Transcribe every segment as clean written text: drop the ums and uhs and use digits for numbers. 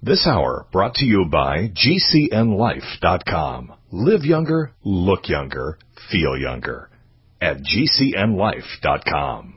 This hour brought to you by GCNLife.com. Live younger, look younger, feel younger. At GCNLife.com.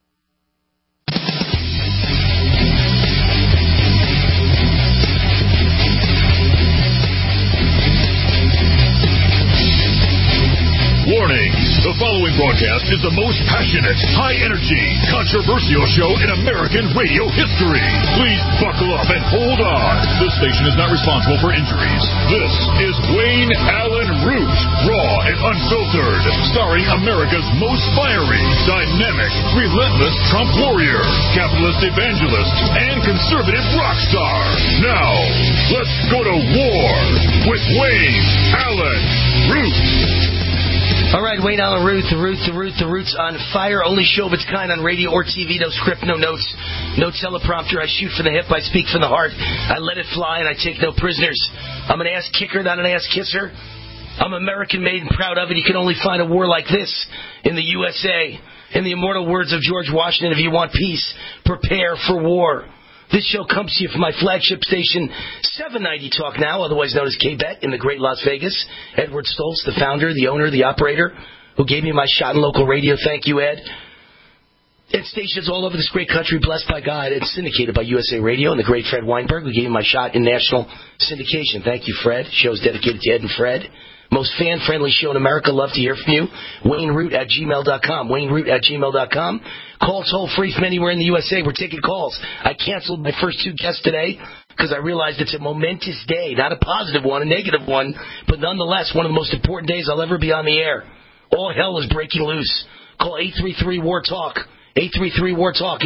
Warning! The following broadcast is the most passionate, high-energy, controversial show in American radio history. Please buckle up and hold on. This station is not responsible for injuries. This is Wayne Allen Root, raw and unfiltered, starring America's most fiery, dynamic, relentless Trump warrior, capitalist evangelist, and conservative rock star. Now, let's go to war with Wayne Allen Root. All right, Wayne Allen Root, the Root's on fire. Only show of its kind on radio or TV. No script, no notes, no teleprompter. I shoot from the hip, I speak from the heart. I let it fly, and I take no prisoners. I'm an ass kicker, not an ass kisser. I'm American-made and proud of it. You can only find a war like this in the USA. In the immortal words of George Washington, if you want peace, prepare for war. This show comes to you from my flagship station, 790 Talk Now, otherwise known as K-Bet, in the great Las Vegas. Edward Stoltz, the founder, the owner, the operator, who gave me my shot in local radio. Thank you, Ed. And stations all over this great country, blessed by God, and syndicated by USA Radio, and the great Fred Weinberg, who gave me my shot in national syndication. Thank you, Fred. Show's dedicated to Ed and Fred. Most fan-friendly show in America. Love to hear from you. WayneRoot@gmail.com. WayneRoot@gmail.com. Call toll-free from anywhere in the USA. We're taking calls. I canceled my first two guests today because I realized it's a momentous day. Not a positive one, a negative one, but nonetheless one of the most important days I'll ever be on the air. All hell is breaking loose. Call 833-WAR-TALK. 833-WAR-TALK.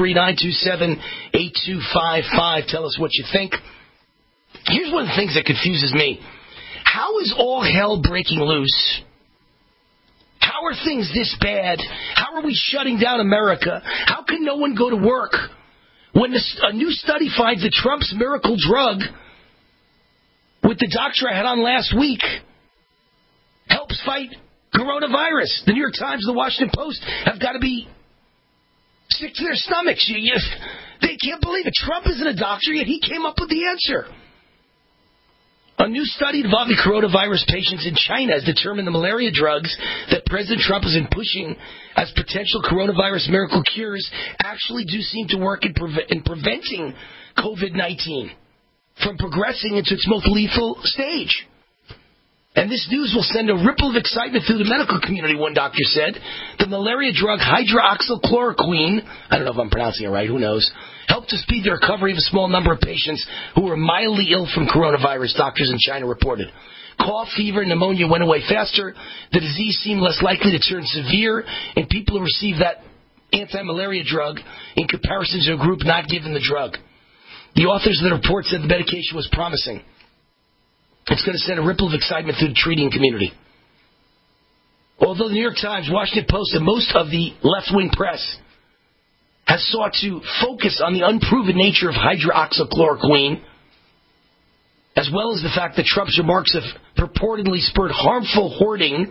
833-927-8255. Tell us what you think. Here's one of the things that confuses me. How is all hell breaking loose? How are things this bad? How are we shutting down America? How can no one go to work when a new study finds that Trump's miracle drug, with the doctor I had on last week, helps fight coronavirus? The New York Times and the Washington Post have got to be sick to their stomachs. They can't believe it. Trump isn't a doctor, yet he came up with the answer. A new study involving coronavirus patients in China has determined the malaria drugs that President Trump has been pushing as potential coronavirus miracle cures actually do seem to work in preventing COVID-19 from progressing into its most lethal stage. And this news will send a ripple of excitement through the medical community, one doctor said. The malaria drug hydroxychloroquine, I don't know if I'm pronouncing it right, who knows, helped to speed the recovery of a small number of patients who were mildly ill from coronavirus, doctors in China reported. Cough, fever, and pneumonia went away faster. The disease seemed less likely to turn severe in people who received that anti-malaria drug in comparison to a group not given the drug. The authors of the report said the medication was promising. It's going to send a ripple of excitement through the treating community. Although the New York Times, Washington Post, and most of the left-wing press has sought to focus on the unproven nature of hydroxychloroquine, as well as the fact that Trump's remarks have purportedly spurred harmful hoarding,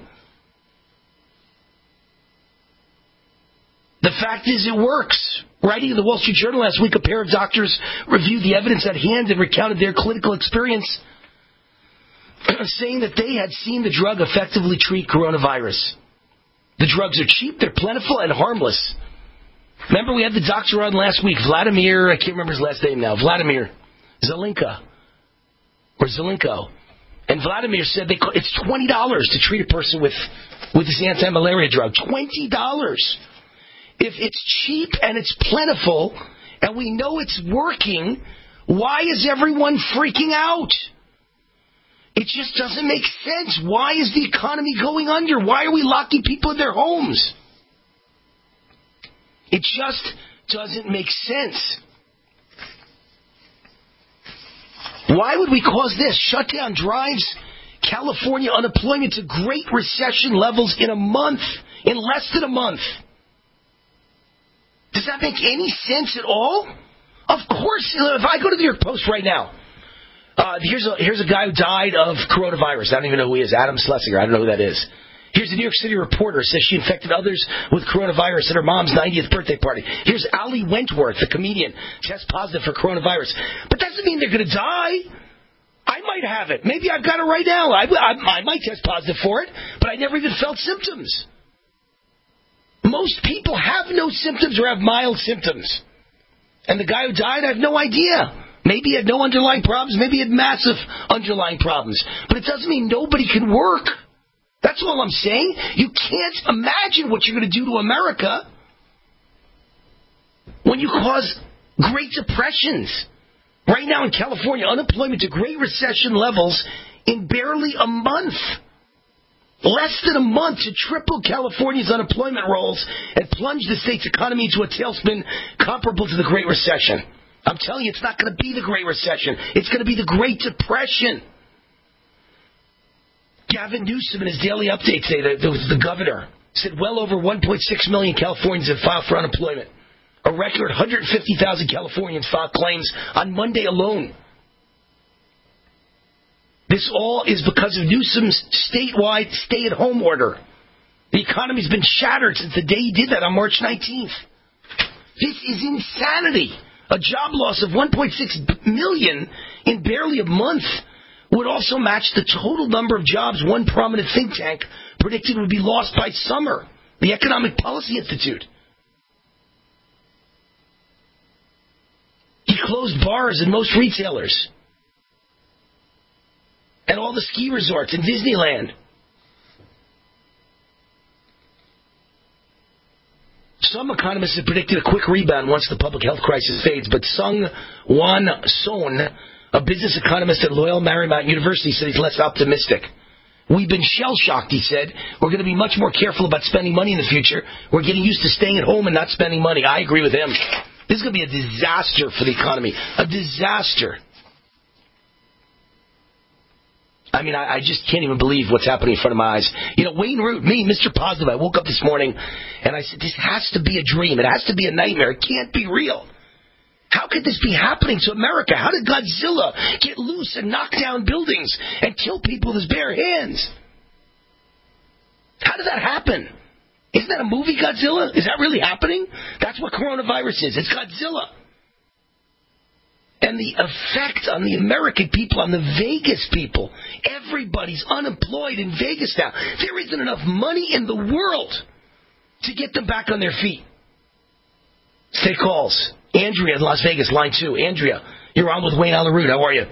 the fact is it works. Writing in the Wall Street Journal last week, a pair of doctors reviewed the evidence at hand and recounted their clinical experience, saying that they had seen the drug effectively treat coronavirus. The drugs are cheap, they're plentiful, and harmless. Remember, we had the doctor on last week, Vladimir, I can't remember his last name now, Vladimir Zelenko. And Vladimir said it's $20 to treat a person with this anti-malaria drug. $20. If it's cheap and it's plentiful, and we know it's working, why is everyone freaking out? It just doesn't make sense. Why is the economy going under? Why are we locking people in their homes? It just doesn't make sense. Why would we cause this? Shutdown drives California unemployment to great recession levels in a month, in less than a month. Does that make any sense at all? Of course. If I go to the New York Post right now, here's a guy who died of coronavirus. I don't even know who he is. Adam Schlesinger. I don't know who that is. Here's a New York City reporter says she infected others with coronavirus at her mom's 90th birthday party. Here's Ali Wentworth, the comedian, tests positive for coronavirus. But that doesn't mean they're going to die. I might have it. Maybe I've got it right now. I might test positive for it, but I never even felt symptoms. Most people have no symptoms or have mild symptoms. And the guy who died, I have no idea. Maybe he had no underlying problems. Maybe he had massive underlying problems. But it doesn't mean nobody can work. That's all I'm saying. You can't imagine what you're going to do to America when you cause Great Depressions. Right now in California, unemployment to Great Recession levels in barely a month. Less than a month to triple California's unemployment rolls and plunge the state's economy into a tailspin comparable to the Great Recession. I'm telling you, it's not going to be the Great Recession. It's going to be the Great Depression. Gavin Newsom in his daily update today, the governor, said well over 1.6 million Californians have filed for unemployment. A record 150,000 Californians filed claims on Monday alone. This all is because of Newsom's statewide stay-at-home order. The economy's been shattered since the day he did that on March 19th. This is insanity. A job loss of 1.6 million in barely a month would also match the total number of jobs one prominent think tank predicted would be lost by summer, the Economic Policy Institute. He closed bars and most retailers. And all the ski resorts and Disneyland. Some economists have predicted a quick rebound once the public health crisis fades, but Sung Won Son, a business economist at Loyola Marymount University, said he's less optimistic. We've been shell-shocked, he said. We're going to be much more careful about spending money in the future. We're getting used to staying at home and not spending money. I agree with him. This is going to be a disaster for the economy. A disaster. I mean, I just can't even believe what's happening in front of my eyes. You know, Wayne Root, me, Mr. Positive, I woke up this morning and I said, this has to be a dream. It has to be a nightmare. It can't be real. How could this be happening to America? How did Godzilla get loose and knock down buildings and kill people with his bare hands? How did that happen? Isn't that a movie, Godzilla? Is that really happening? That's what coronavirus is. It's Godzilla. And the effect on the American people, on the Vegas people, everybody's unemployed in Vegas now. There isn't enough money in the world to get them back on their feet. Take calls. Andrea in Las Vegas, line 2. Andrea, you're on with Wayne Allyn Root. How are you?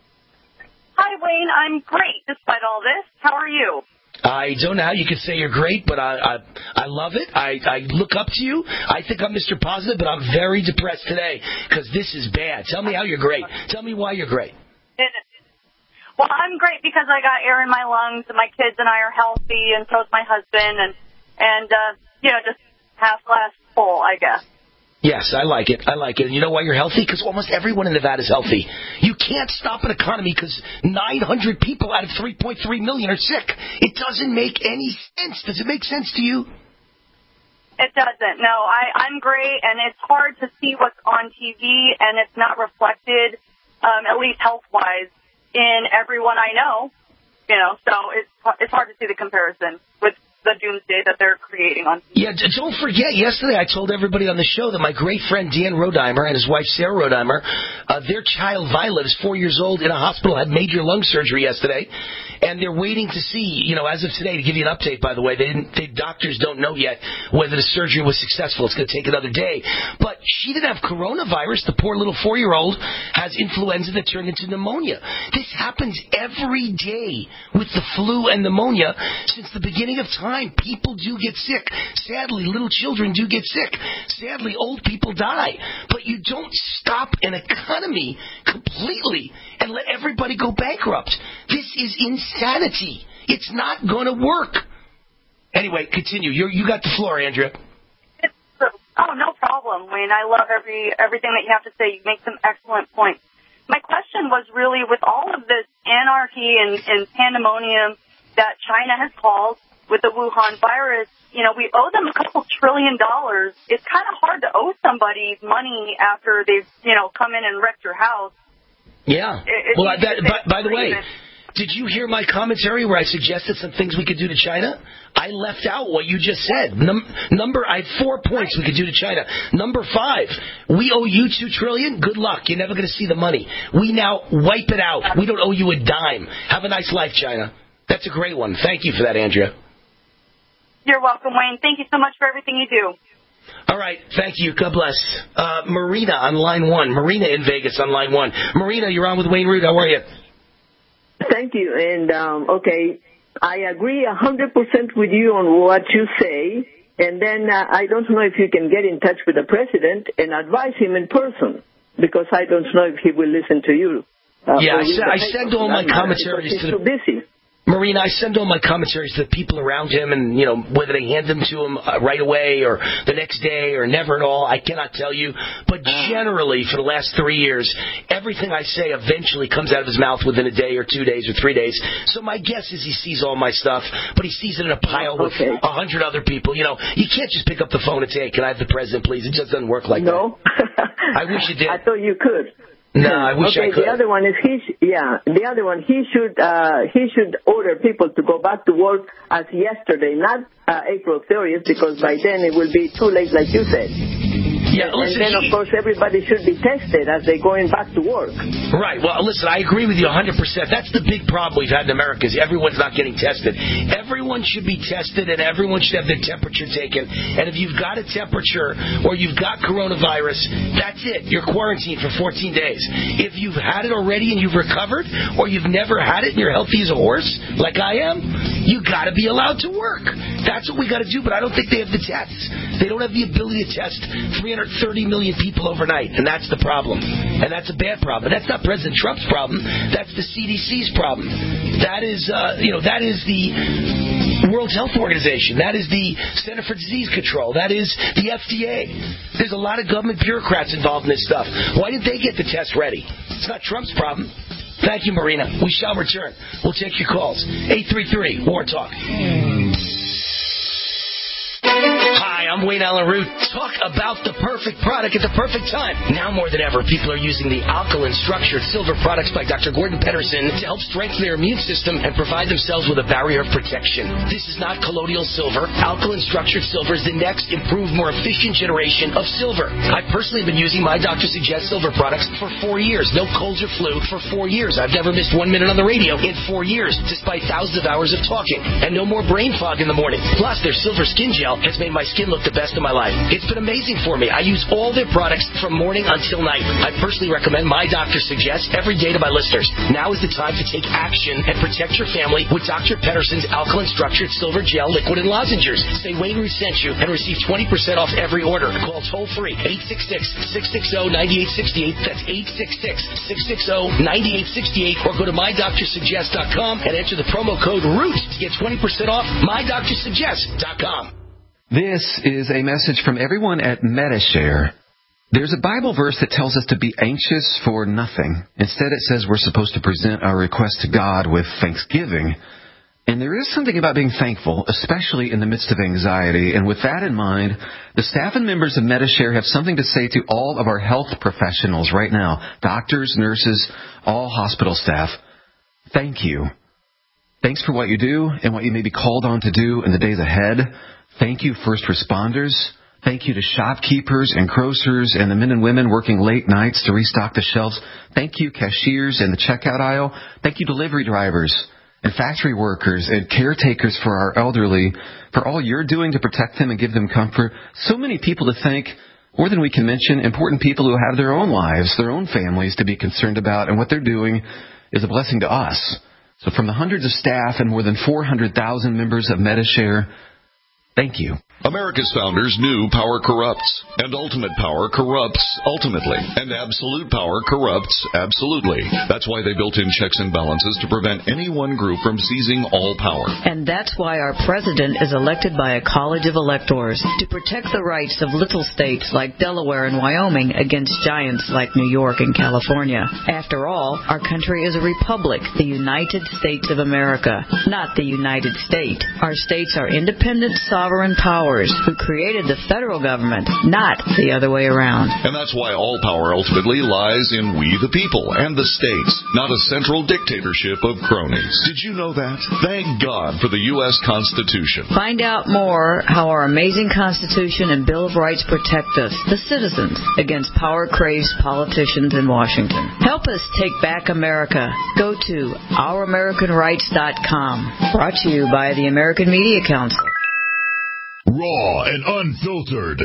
Hi, Wayne. I'm great despite all this. How are you? I don't know how you could say you're great, but I love it. I look up to you. I think I'm Mr. Positive, but I'm very depressed today because this is bad. Tell me how you're great. Tell me why you're great. Well, I'm great because I got air in my lungs, and my kids and I are healthy, and so is my husband, and just half glass full, I guess. Yes, I like it. I like it. And you know why you're healthy? Because almost everyone in Nevada is healthy. You can't stop an economy because 900 people out of 3.3 million are sick. It doesn't make any sense. Does it make sense to you? It doesn't. No, I'm great, and it's hard to see what's on TV, and it's not reflected, at least health-wise, in everyone I know. You know, so it's hard to see the comparison with the doomsday that they're creating on TV. Yeah, don't forget, yesterday I told everybody on the show that my great friend Dan Rodheimer and his wife Sarah Rodheimer, their child Violet is 4 years old in a hospital, had major lung surgery yesterday, and they're waiting to see, as of today, to give you an update, by the way, doctors don't know yet whether the surgery was successful. It's going to take another day. But she didn't have coronavirus. The poor little 4-year-old has influenza that turned into pneumonia. This happens every day with the flu and pneumonia since the beginning of time. People do get sick. Sadly, little children do get sick. Sadly, old people die. But you don't stop an economy completely and let everybody go bankrupt. This is insanity. It's not going to work. Anyway, continue. You got the floor, Andrea. Oh, no problem, Wayne. I love everything that you have to say. You make some excellent points. My question was really, with all of this anarchy and pandemonium that China has caused with the Wuhan virus, we owe them a couple $1 trillion. It's kind of hard to owe somebody money after they've, come in and wrecked your house. Yeah. By the way, Did you hear my commentary where I suggested some things we could do to China? I left out what you just said. I had 4 points we could do to China. Number 5, we owe you $2 trillion. Good luck. You're never going to see the money. We now wipe it out. We don't owe you a dime. Have a nice life, China. That's a great one. Thank you for that, Andrea. You're welcome, Wayne. Thank you so much for everything you do. All right. Thank you. God bless. Marina on line 1. Marina in Vegas on line 1. Marina, you're on with Wayne Root. How are you? Thank you. And, okay, I agree 100% with you on what you say. And then I don't know if you can get in touch with the president and advise him in person, because I don't know if he will listen to you. I send all my commentaries to the... He's too busy. Marina, I send all my commentaries to the people around him, and, you know, whether they hand them to him right away or the next day or never at all, I cannot tell you. But generally, for the last 3 years, everything I say eventually comes out of his mouth within a day or 2 days or 3 days. So my guess is he sees all my stuff, but he sees it in a pile with 100 other people. You know, you can't just pick up the phone and say, hey, can I have the president, please? It just doesn't work like that. No. I wish it did. I thought you could. No, I wish I could. The other one is he should order people to go back to work as yesterday, not April 30th, because by then it will be too late, like you said. Yeah, listen, and then, of course, everybody should be tested as they're going back to work. Right. Well, listen, I agree with you 100%. That's the big problem we've had in America is everyone's not getting tested. Everyone should be tested, and everyone should have their temperature taken. And if you've got a temperature or you've got coronavirus, that's it. You're quarantined for 14 days. If you've had it already and you've recovered, or you've never had it and you're healthy as a horse, like I am, you got to be allowed to work. That's what we got to do, but I don't think they have the tests. They don't have the ability to test 330 million people overnight, and that's the problem. And that's a bad problem. That's not President Trump's problem. That's the CDC's problem. That is, that is the World Health Organization. That is the Center for Disease Control. That is the FDA. There's a lot of government bureaucrats involved in this stuff. Why did they get the test ready? It's not Trump's problem. Thank you, Marina. We shall return. We'll take your calls. 833 War Talk. Hi, I'm Wayne Allen Root. Talk about the perfect product at the perfect time. Now more than ever, people are using the alkaline structured silver products by Dr. Gordon Pedersen to help strengthen their immune system and provide themselves with a barrier of protection. This is not colloidal silver. Alkaline structured silver is the next improved, more efficient generation of silver. I've personally been using my Dr. Suggest silver products for 4 years. No colds or flu for 4 years. I've never missed 1 minute on the radio in 4 years, despite thousands of hours of talking. And no more brain fog in the morning. Plus, their silver skin gel has made my skin look the best of my life. It's been amazing for me. I use all their products from morning until night. I personally recommend My Doctor Suggests every day to my listeners. Now is the time to take action and protect your family with Dr. Pedersen's alkaline structured silver gel, liquid, and lozenges. Say Wayne Root sent you and receive 20% off every order. Call toll free 866-660-9868. That's 866-660-9868. Or go to MyDoctorSuggest.com and enter the promo code ROOT to get 20% off MyDoctorSuggest.com. This is a message from everyone at Medi-Share. There's a Bible verse that tells us to be anxious for nothing. Instead, it says we're supposed to present our request to God with thanksgiving. And there is something about being thankful, especially in the midst of anxiety. And with that in mind, the staff and members of Medi-Share have something to say to all of our health professionals right now. Doctors, nurses, all hospital staff. Thank you. Thanks for what you do and what you may be called on to do in the days ahead. Thank you, first responders. Thank you to shopkeepers and grocers and the men and women working late nights to restock the shelves. Thank you, cashiers in the checkout aisle. Thank you, delivery drivers and factory workers and caretakers for our elderly, for all you're doing to protect them and give them comfort. So many people to thank, more than we can mention, important people who have their own lives, their own families to be concerned about, and what they're doing is a blessing to us. So from the hundreds of staff and more than 400,000 members of Medi-Share, thank you. America's founders knew power corrupts, and ultimate power corrupts ultimately, and absolute power corrupts absolutely. That's why they built in checks and balances to prevent any one group from seizing all power. And that's why our president is elected by a college of electors to protect the rights of little states like Delaware and Wyoming against giants like New York and California. After all, our country is a republic, the United States of America, not the United States. Our states are independent, sovereign powers powers who created the federal government, not the other way around. And that's why all power ultimately lies in we the people and the states, not a central dictatorship of cronies. Did you know that? Thank God for the U.S. Constitution. Find out more how our amazing Constitution and Bill of Rights protect us, the citizens, against power-crazed politicians in Washington. Help us take back America. Go to ouramericanrights.com. Brought to you by the American Media Council. Raw and unfiltered.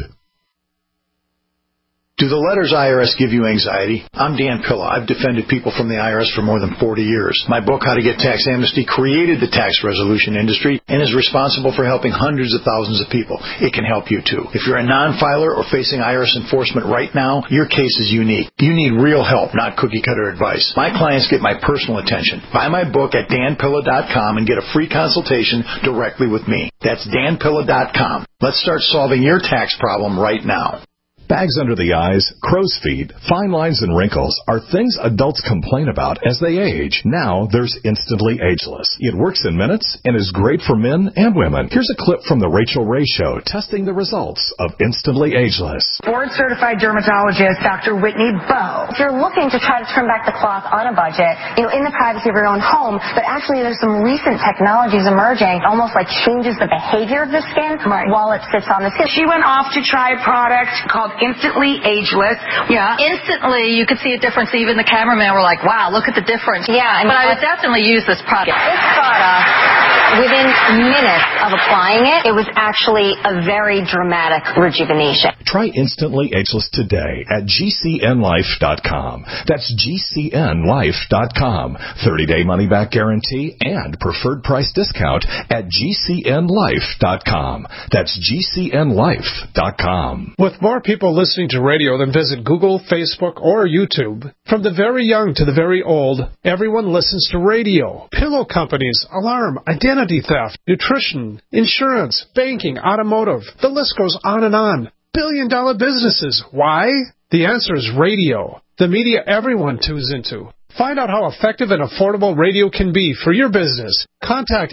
Do the letters IRS give you anxiety? I'm Dan Pilla. I've defended people from the IRS for more than 40 years. My book, How to Get Tax Amnesty, created the tax resolution industry and is responsible for helping hundreds of thousands of people. It can help you, too. If you're a non-filer or facing IRS enforcement right now, your case is unique. You need real help, not cookie-cutter advice. My clients get my personal attention. Buy my book at danpilla.com and get a free consultation directly with me. That's danpilla.com. Let's start solving your tax problem right now. Bags under the eyes, crow's feet, fine lines, and wrinkles are things adults complain about as they age. Now there's Instantly Ageless. It works in minutes and is great for men and women. Here's a clip from The Rachel Ray Show testing the results of Instantly Ageless. Board-certified dermatologist Dr. Whitney Bowe. If you're looking to try to trim back the cloth on a budget, in the privacy of your own home, but actually there's some recent technologies emerging, almost like changes the behavior of the skin while it sits on the skin. She went off to try a product called Instantly Ageless. Yeah. Instantly, you could see a difference. Even the cameraman were like, wow, look at the difference. Yeah. But I would definitely use this product. This product, within minutes of applying it, it was actually a very dramatic rejuvenation. Try Instantly Ageless today at GCNlife.com. That's GCNlife.com. 30-day money-back guarantee and preferred price discount at GCNlife.com. That's GCNlife.com. With more people listening to radio than visit Google, Facebook, or YouTube, from the very young to the very old, everyone listens to radio. Pillow companies, alarm, identity theft, nutrition, insurance, banking, automotive. The list goes on and on. Billion-dollar businesses. Why? The answer is radio. The media everyone tunes into. Find out how effective and affordable radio can be for your business. Contact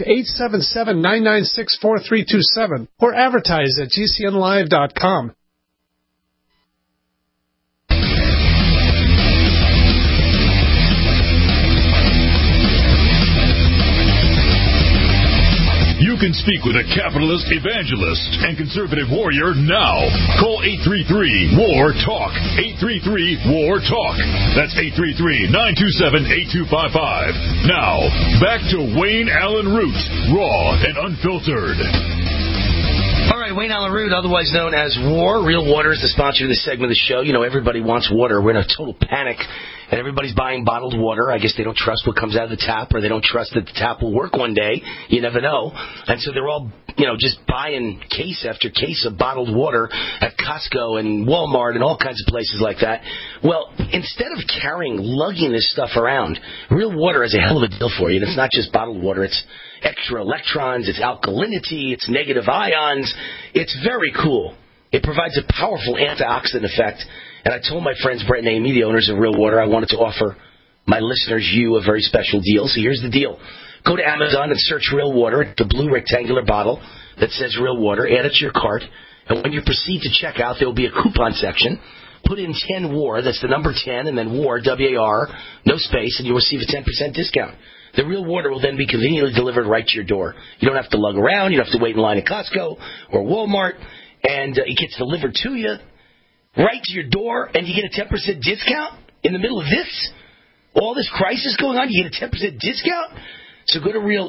877-996-4327 or advertise at GCNlive.com. You can speak with a capitalist evangelist and conservative warrior now. Call 833-WAR-TALK. 833-WAR-TALK. That's 833-927-8255. Now, back to Wayne Allen Root, raw and unfiltered. All right, Wayne Allen Root, otherwise known as WAR. Real Water is the sponsor of this segment of the show. Everybody wants water. We're in a total panic, and everybody's buying bottled water. I guess they don't trust what comes out of the tap, or they don't trust that the tap will work one day. You never know. And so they're all, just buying case after case of bottled water at Costco and Walmart and all kinds of places like that. Well, instead of lugging this stuff around, Real Water has a hell of a deal for you. And it's not just bottled water. It's extra electrons, it's alkalinity, it's negative ions. It's very cool. It provides a powerful antioxidant effect. And I told my friends, Brett and Amy, the owners of Real Water, I wanted to offer my listeners, you, a very special deal. So here's the deal. Go to Amazon and search Real Water. It's a blue rectangular bottle that says Real Water. Add it to your cart. And when you proceed to check out, there will be a coupon section. Put in 10 WAR, that's the number 10, and then WAR, W-A-R, no space, and you'll receive a 10% discount. The Real Water will then be conveniently delivered right to your door. You don't have to lug around. You don't have to wait in line at Costco or Walmart. And it gets delivered to you right to your door, and you get a 10% discount in the middle of this. All this crisis going on, you get a 10% discount. So go to Real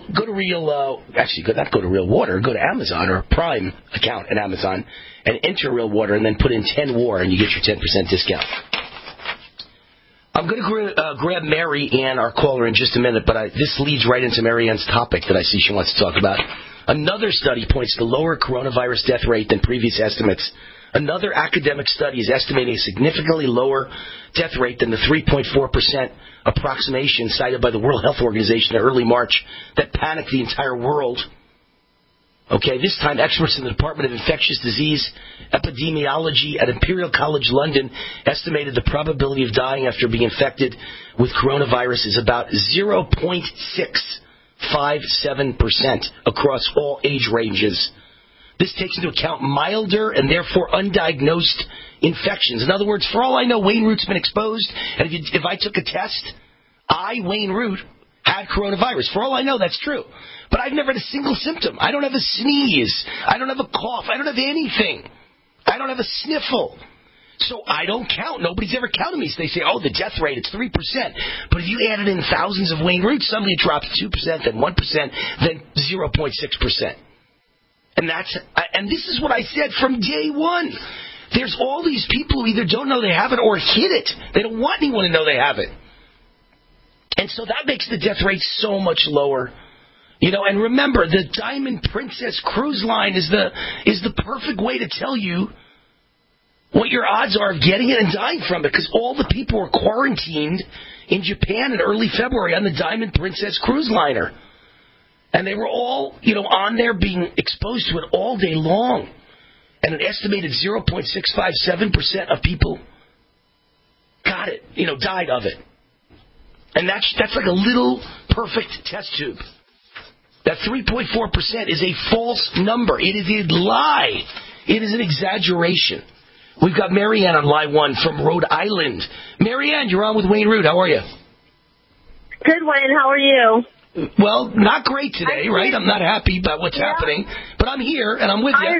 Water, go to Amazon or Prime account at Amazon and enter Real Water and then put in 10 WAR and you get your 10% discount. I'm going to grab Mary Ann, our caller, in just a minute, but this leads right into Mary Ann's topic that I see she wants to talk about. Another study points to lower coronavirus death rate than previous estimates. Another academic study is estimating a significantly lower death rate than the 3.4% approximation cited by the World Health Organization in early March that panicked the entire world. Okay, this time experts in the Department of Infectious Disease Epidemiology at Imperial College London estimated the probability of dying after being infected with coronavirus is about 0.657% across all age ranges. This takes into account milder and therefore undiagnosed infections. In other words, for all I know, Wayne Root's been exposed, and if I took a test, Wayne Root, had coronavirus. For all I know, that's true. But I've never had a single symptom. I don't have a sneeze. I don't have a cough. I don't have anything. I don't have a sniffle. So I don't count. Nobody's ever counted me. So they say, oh, the death rate, it's 3%. But if you added in thousands of Wayne Roots, suddenly it drops 2%, then 1%, then 0.6%. And this is what I said from day one. There's all these people who either don't know they have it or hid it. They don't want anyone to know they have it. And so that makes the death rate so much lower. And remember, the Diamond Princess cruise line is the perfect way to tell you what your odds are of getting it and dying from it, because all the people were quarantined in Japan in early February on the Diamond Princess cruise liner. And they were all, on there being exposed to it all day long. And an estimated 0.657% of people got it, died of it. And that's like a little perfect test tube. That 3.4% is a false number. It is a lie. It is an exaggeration. We've got Marianne on line 1 from Rhode Island. Marianne, you're on with Wayne Root. How are you? Good, Wayne. How are you? Well, not great today, right? I'm not happy about what's happening. But I'm here, and I'm with you.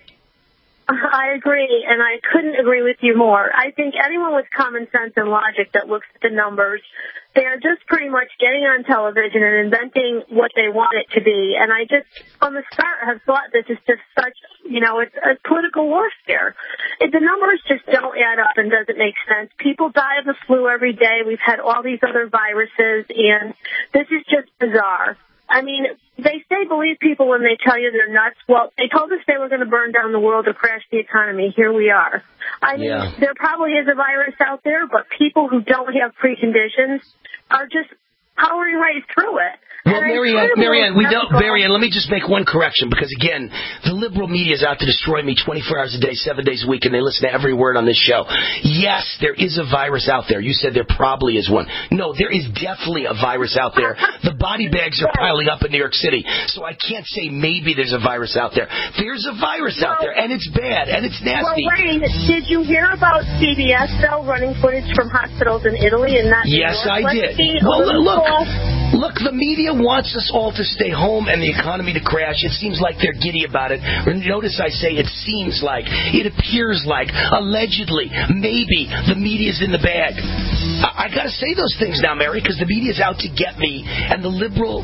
I agree, and I couldn't agree with you more. I think anyone with common sense and logic that looks at the numbers, they are just pretty much getting on television and inventing what they want it to be. And I just, from the start, have thought this is just such, it's a political warfare. The numbers just don't add up and doesn't make sense. People die of the flu every day. We've had all these other viruses, and this is just bizarre. I mean, they say believe people when they tell you they're nuts. Well, they told us they were going to burn down the world or crash the economy. Here we are. I mean, there probably is a virus out there, but people who don't have preconditions are just powering right through it. Well, Marianne, let me just make one correction, because, again, the liberal media is out to destroy me 24 hours a day, 7 days a week, and they listen to every word on this show. Yes, there is a virus out there. You said there probably is one. No, there is definitely a virus out there. The body bags are piling up in New York City, so I can't say maybe there's a virus out there. There's a virus out there, and it's bad, and it's nasty. Well, Wayne, did you hear about CBS, though, running footage from hospitals in Italy and not New York? Yes, I did. Well, look, the media wants us all to stay home and the economy to crash. It seems like they're giddy about it. Notice I say it seems like, it appears like, allegedly, maybe the media's in the bag. I got to say those things now, Mary, because the media's out to get me, and the liberal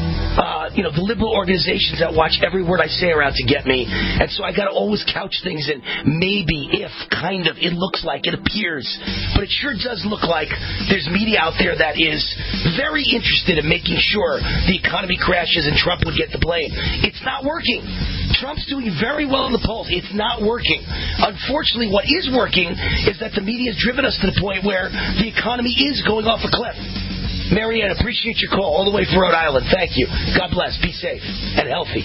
organizations that watch every word I say are out to get me. And so I got to always couch things in maybe, if, kind of, it looks like, it appears. But it sure does look like there's media out there that is very interested in making sure the economy crashes and Trump would get the blame. It's not working. Trump's doing very well in the polls. It's not working. Unfortunately, what is working is that the media has driven us to the point where the economy is going off a cliff. Marianne, appreciate your call all the way from Rhode Island. Thank you. God bless. Be safe and healthy.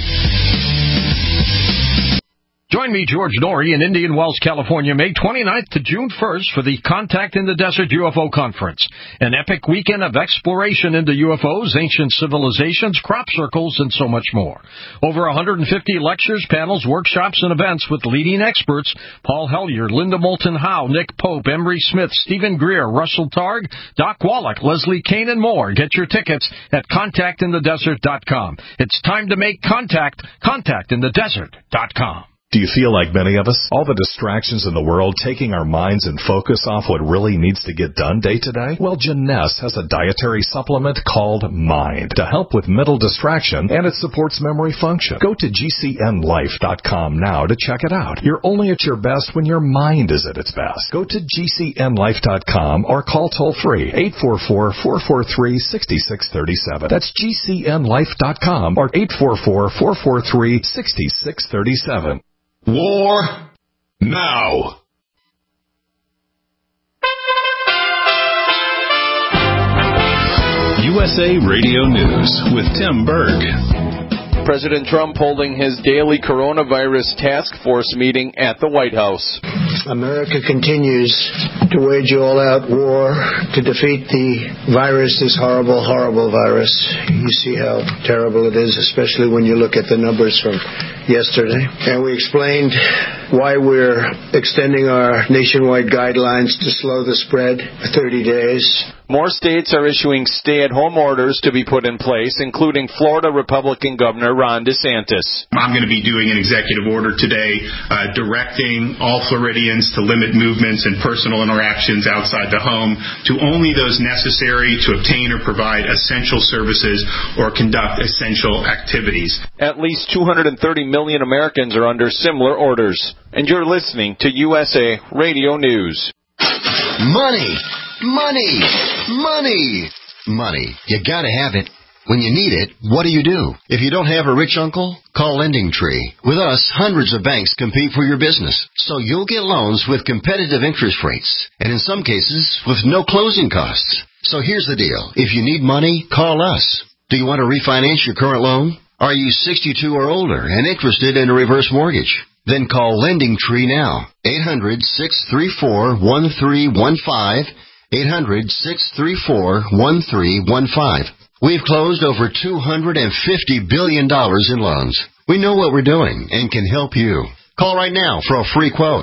Join me, George Norrie, in Indian Wells, California, May 29th to June 1st for the Contact in the Desert UFO Conference, an epic weekend of exploration into UFOs, ancient civilizations, crop circles, and so much more. Over 150 lectures, panels, workshops, and events with leading experts: Paul Hellyer, Linda Moulton Howe, Nick Pope, Emery Smith, Stephen Greer, Russell Targ, Doc Wallach, Leslie Kane, and more. Get your tickets at contactinthedesert.com. It's time to make contact. Contactinthedesert.com. Do you feel like many of us? All the distractions in the world taking our minds and focus off what really needs to get done day to day? Well, Jeunesse has a dietary supplement called Mind to help with mental distraction, and it supports memory function. Go to GCNlife.com now to check it out. You're only at your best when your mind is at its best. Go to GCNlife.com or call toll-free 844-443-6637. That's GCNlife.com or 844-443-6637. War now. USA Radio News with Tim Berg. President Trump holding his daily coronavirus task force meeting at the White House. America continues to wage all-out war to defeat the virus, this horrible, horrible virus. You see how terrible it is, especially when you look at the numbers from yesterday. And we explained why we're extending our nationwide guidelines to slow the spread for 30 days. More states are issuing stay-at-home orders to be put in place, including Florida Republican Governor Ron DeSantis. I'm going to be doing an executive order today directing all Floridians to limit movements and personal interactions outside the home to only those necessary to obtain or provide essential services or conduct essential activities. At least 230 million Americans are under similar orders. And you're listening to USA Radio News. Money! Money! Money! Money. You gotta have it. When you need it, what do? If you don't have a rich uncle, call Lending Tree. With us, hundreds of banks compete for your business, so you'll get loans with competitive interest rates, and in some cases, with no closing costs. So here's the deal. If you need money, call us. Do you want to refinance your current loan? Are you 62 or older and interested in a reverse mortgage? Then call Lending Tree now. 800-634-1315. 800-634-1315. We've closed over $250 billion in loans. We know what we're doing and can help you. Call right now for a free quote.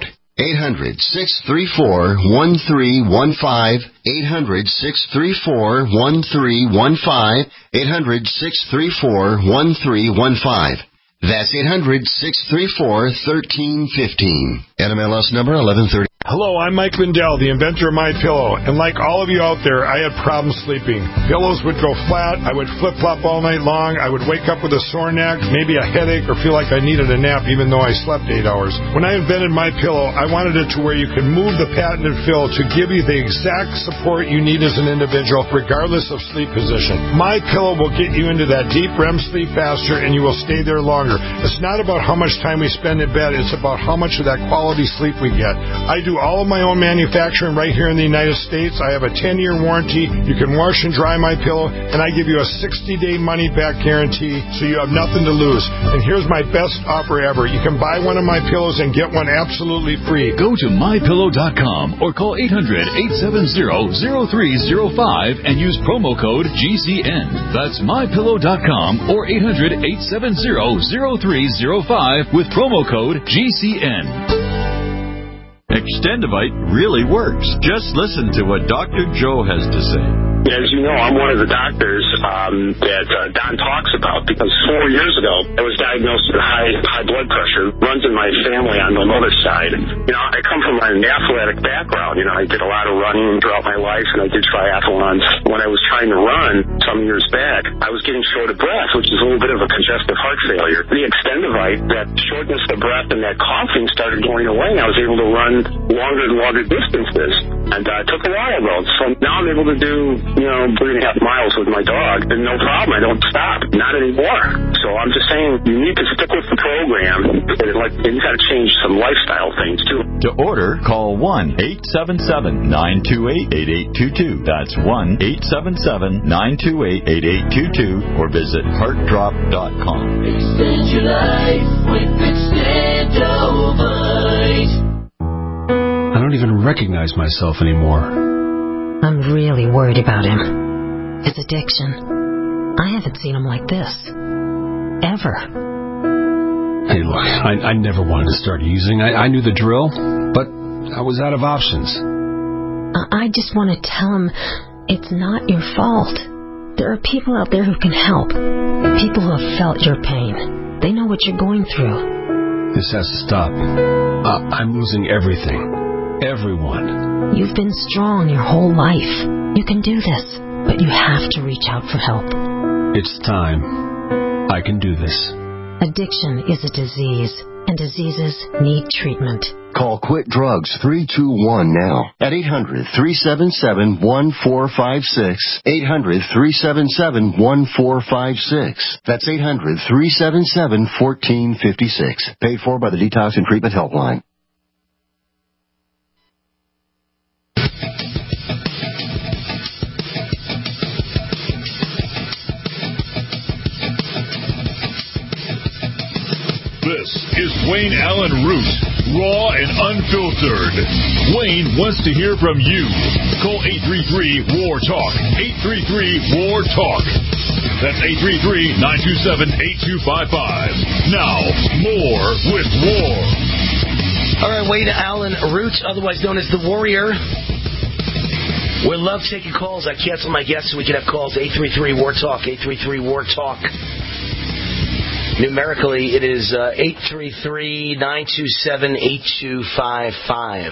800-634-1315. 800-634-1315. 800-634-1315. That's 800-634-1315. NMLS number 1130. Hello, I'm Mike Lindell, the inventor of MyPillow, and like all of you out there, I had problems sleeping. Pillows would go flat, I would flip-flop all night long, I would wake up with a sore neck, maybe a headache, or feel like I needed a nap even though I slept 8 hours. When I invented MyPillow, I wanted it to where you can move the patented fill to give you the exact support you need as an individual, regardless of sleep position. MyPillow will get you into that deep REM sleep faster, and you will stay there longer. It's not about how much time we spend in bed, it's about how much of that quality sleep we get. I do all of my own manufacturing right here in the United States. I have a 10-year warranty. You can wash and dry MyPillow, and I give you a 60-day money-back guarantee, so you have nothing to lose. And here's my best offer ever. You can buy one of my pillows and get one absolutely free. Go to MyPillow.com or call 800-870-0305 and use promo code GCN. That's MyPillow.com or 800-870-0305 with promo code GCN. Extendivite really works. Just listen to what Dr. Joe has to say. As you know, I'm one of the doctors that Don talks about, because 4 years ago, I was diagnosed with high blood pressure. Runs in my family on my mother's side. You know, I come from an athletic background. You know, I did a lot of running throughout my life, and I did triathlons. When I was trying to run some years back, I was getting short of breath, which is a little bit of a congestive heart failure. The Extendivite, that shortness of breath and that coughing started going away. I was able to run longer and longer distances. And it took a while, though. So now I'm able to do, 3.5 miles with my dog. And no problem. I don't stop. Not anymore. So I'm just saying, you need to stick with the program. And you got to change some lifestyle things, too. To order, call 1-877-928-8822. That's 1-877-928-8822. Or visit heartdrop.com. Extend your life with Extendivite. I don't even recognize myself anymore. I'm really worried about him. His addiction. I haven't seen him like this. Ever. Hey, look, I never wanted to start using. I knew the drill, but I was out of options. I just want to tell him it's not your fault. There are people out there who can help. People who have felt your pain. They know what you're going through. This has to stop. I'm losing everything. Everyone. You've been strong your whole life. You can do this, but you have to reach out for help. It's time. I can do this. Addiction is a disease, and diseases need treatment. Call Quit Drugs 321 now at 800-377-1456. 800-377-1456. That's 800-377-1456. Paid for by the Detox and Treatment Helpline. This is Wayne Allen Root, raw and unfiltered. Wayne wants to hear from you. Call 833-WAR-TALK. 833-WAR-TALK. That's 833-927-8255. Now, more with War. All right, Wayne Allen Root, otherwise known as the Warrior. We love taking calls. I cancel my guests so we can have calls. 833-WAR-TALK. 833-WAR-TALK. Numerically, it is 833-927-8255.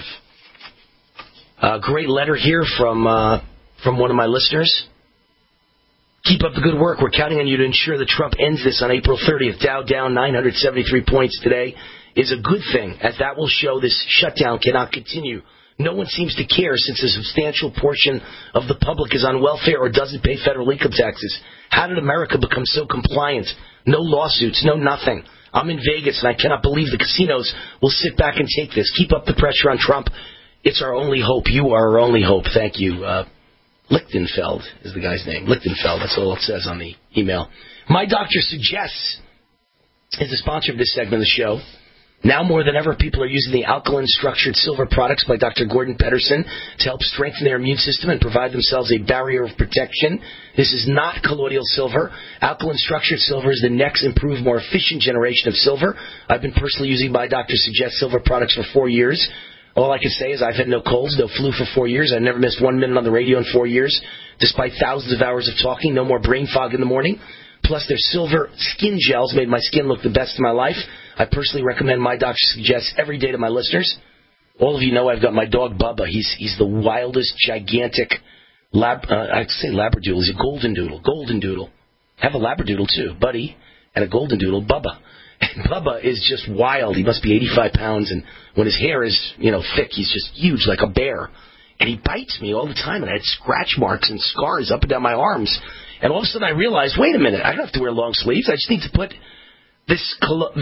A great letter here from one of my listeners. Keep up the good work. We're counting on you to ensure that Trump ends this on April 30th. Dow down 973 points today is a good thing, as that will show this shutdown cannot continue. No one seems to care since a substantial portion of the public is on welfare or doesn't pay federal income taxes. How did America become so compliant? No lawsuits, no nothing. I'm in Vegas, and I cannot believe the casinos will sit back and take this. Keep up the pressure on Trump. It's our only hope. You are our only hope. Thank you. Lichtenfeld is the guy's name. Lichtenfeld, that's all it says on the email. My Doctor Suggests is the sponsor of this segment of the show. Now more than ever, people are using the alkaline structured silver products by Dr. Gordon Pedersen to help strengthen their immune system and provide themselves a barrier of protection. This is not colloidal silver. Alkaline structured silver is the next improved, more efficient generation of silver. I've been personally using My Doctor Suggests silver products for 4 years. All I can say is I've had no colds, no flu for 4 years. I've never missed 1 minute on the radio in 4 years, despite thousands of hours of talking. No more brain fog in the morning. Plus, their silver skin gels made my skin look the best in my life. I personally recommend My Doctor Suggests every day to my listeners. All of you know I've got my dog Bubba. He's the wildest, gigantic I'd say labradoodle. He's a golden doodle. Golden doodle. I have a labradoodle too, Buddy, and a golden doodle, Bubba. And Bubba is just wild. He must be 85 pounds, and when his hair is, thick, he's just huge, like a bear. And he bites me all the time, and I had scratch marks and scars up and down my arms. And all of a sudden I realized, wait a minute, I don't have to wear long sleeves. I just need to put this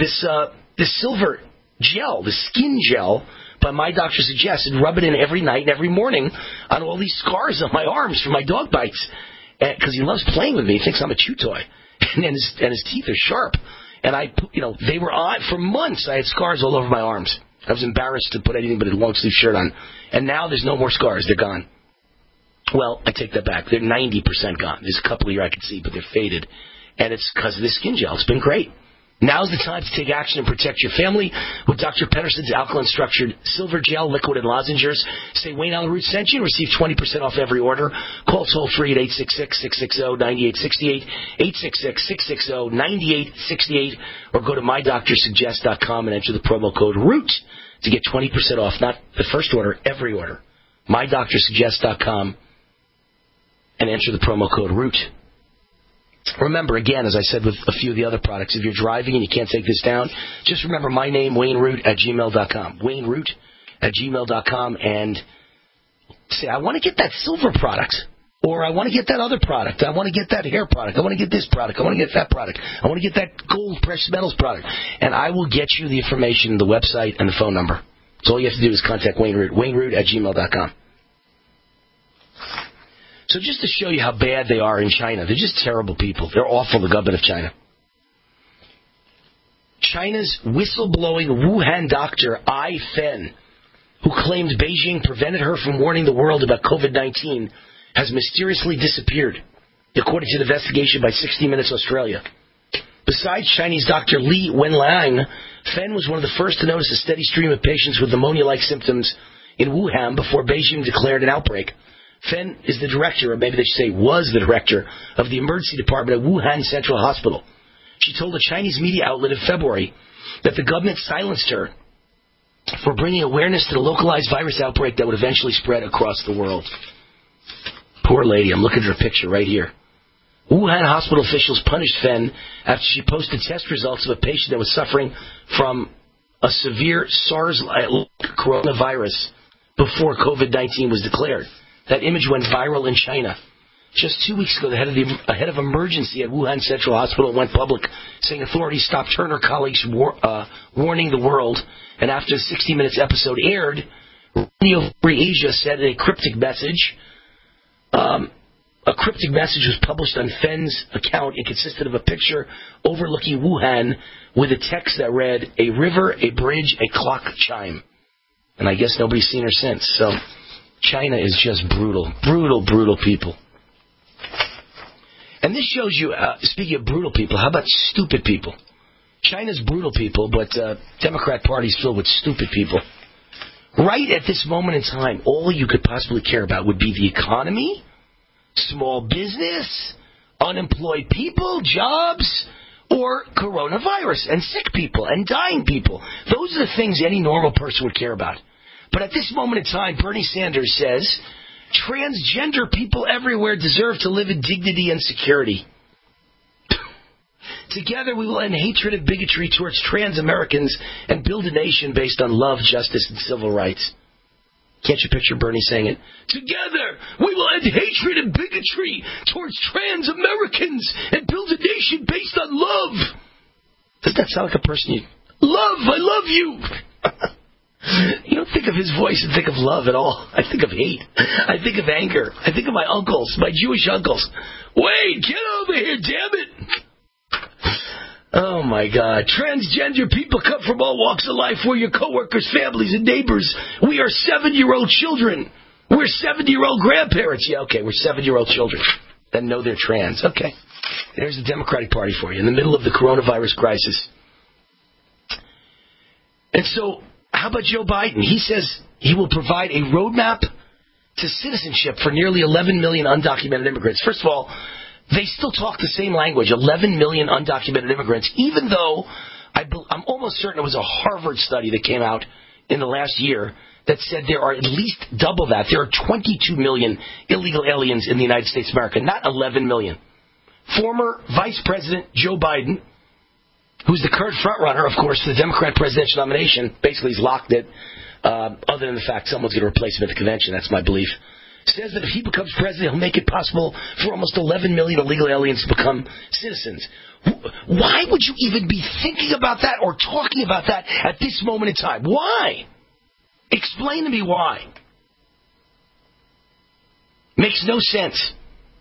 silver gel, this skin gel by My Doctor Suggests, and rub it in every night and every morning on all these scars on my arms from my dog bites. Because he loves playing with me. He thinks I'm a chew toy. And his teeth are sharp. And they were on for months. I had scars all over my arms. I was embarrassed to put anything but a long sleeve shirt on. And now there's no more scars. They're gone. Well, I take that back. They're 90% gone. There's a couple here I can see, but they're faded. And it's because of this skin gel. It's been great. Now's the time to take action and protect your family with Dr. Pedersen's alkaline structured silver gel, liquid, and lozenges. Say Wayne Allen Root sent you and receive 20% off every order. Call toll free at 866-660-9868, 866-660-9868, or go to mydoctorsuggest.com and enter the promo code ROOT to get 20% off, not the first order, every order. mydoctorsuggest.com and enter the promo code ROOT. Remember, again, as I said with a few of the other products, if you're driving and you can't take this down, just remember my name, WayneRoot@gmail.com. WayneRoot@gmail.com, and say, I want to get that silver product, or I want to get that other product. I want to get that hair product. I want to get this product. I want to get that product. I want to get that gold precious metals product. And I will get you the information, the website, and the phone number. So all you have to do is contact Wayne Root, WayneRoot@gmail.com. So just to show you how bad they are in China, they're just terrible people. They're awful, the government of China. China's whistleblowing Wuhan doctor, Ai Fen, who claimed Beijing prevented her from warning the world about COVID-19, has mysteriously disappeared, according to an investigation by 60 Minutes Australia. Besides Chinese doctor Li Wenliang, Fen was one of the first to notice a steady stream of patients with pneumonia-like symptoms in Wuhan before Beijing declared an outbreak. Fen is the director, or maybe they should say was the director, of the emergency department at Wuhan Central Hospital. She told a Chinese media outlet in February that the government silenced her for bringing awareness to the localized virus outbreak that would eventually spread across the world. Poor lady. I'm looking at her picture right here. Wuhan hospital officials punished Fen after she posted test results of a patient that was suffering from a severe SARS-like coronavirus before COVID-19 was declared. That image went viral in China. Just 2 weeks ago, the head of emergency at Wuhan Central Hospital went public, saying authorities stopped her and her colleagues warning the world. And after the 60 Minutes episode aired, Radio Free Asia said in a cryptic message, A cryptic message was published on Fenn's account. It consisted of a picture overlooking Wuhan with a text that read, "A river, a bridge, a clock chime." And I guess nobody's seen her since. So China is just brutal. Brutal, brutal people. And this shows you, speaking of brutal people, how about stupid people? China's brutal people, but Democrat Party's filled with stupid people. Right at this moment in time, all you could possibly care about would be the economy, small business, unemployed people, jobs, or coronavirus, and sick people, and dying people. Those are the things any normal person would care about. But at this moment in time, Bernie Sanders says, transgender people everywhere deserve to live in dignity and security. Together we will end hatred and bigotry towards trans Americans and build a nation based on love, justice, and civil rights. Can't you picture Bernie saying it? Together we will end hatred and bigotry towards trans Americans and build a nation based on love. Doesn't that sound like a person you love? I love you. You don't think of his voice and think of love at all. I think of hate. I think of anger. I think of my uncles, my Jewish uncles. Wait, get over here, damn it. Oh, my God. Transgender people come from all walks of life. We're your coworkers, families, and neighbors. We are 7-year-old children. We're 70-year-old grandparents. Yeah, okay, we're 7-year-old children that know they're trans. Okay. There's the Democratic Party for you in the middle of the coronavirus crisis. And so, how about Joe Biden? He says he will provide a roadmap to citizenship for nearly 11 million undocumented immigrants. First of all, they still talk the same language, 11 million undocumented immigrants, even though I'm almost certain it was a Harvard study that came out in the last year that said there are at least double that. There are 22 million illegal aliens in the United States of America, not 11 million. Former Vice President Joe Biden, who's the current frontrunner, of course, for the Democrat presidential nomination, basically he's locked it, other than the fact someone's going to replace him at the convention, that's my belief, says that if he becomes president, he'll make it possible for almost 11 million illegal aliens to become citizens. Why would you even be thinking about that or talking about that at this moment in time? Why? Explain to me why. Makes no sense.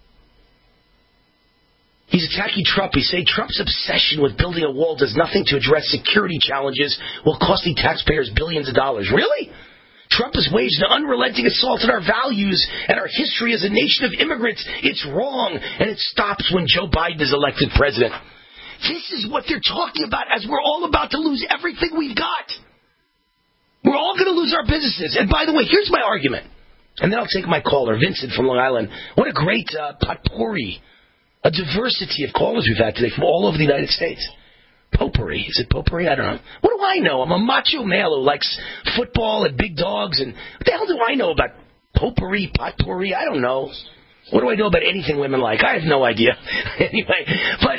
He's attacking Trump. He's saying Trump's obsession with building a wall does nothing to address security challenges while costing taxpayers billions of dollars. Really? Trump has waged an unrelenting assault on our values and our history as a nation of immigrants. It's wrong, and it stops when Joe Biden is elected president. This is what they're talking about as we're all about to lose everything we've got. We're all going to lose our businesses. And by the way, here's my argument. And then I'll take my caller, Vincent from Long Island. What a great potpourri, a diversity of callers we've had today from all over the United States. Potpourri. Is it potpourri? I don't know. What do I know? I'm a macho male who likes football and big dogs. And what the hell do I know about potpourri? I don't know. What do I know about anything women like? I have no idea. Anyway, but